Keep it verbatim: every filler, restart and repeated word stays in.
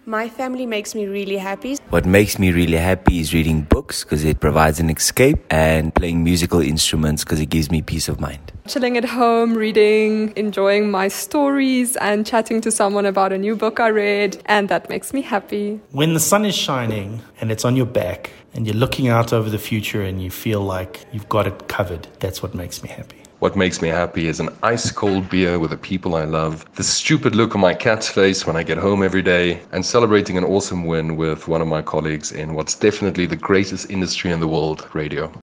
My family makes me really happy. What makes me really happy is reading books because it provides an escape, and playing musical instruments because it gives me peace of mind. Chilling at home, reading, enjoying my stories and chatting to someone about a new book I read, and that makes me happy. When the sun is shining and it's on your back and you're looking out over the future and you feel like you've got it covered, that's what makes me happy. What makes me happy is an ice-cold beer with the people I love, the stupid look on my cat's face when I get home every day, and celebrating an awesome win with one of my colleagues in what's definitely the greatest industry in the world, radio.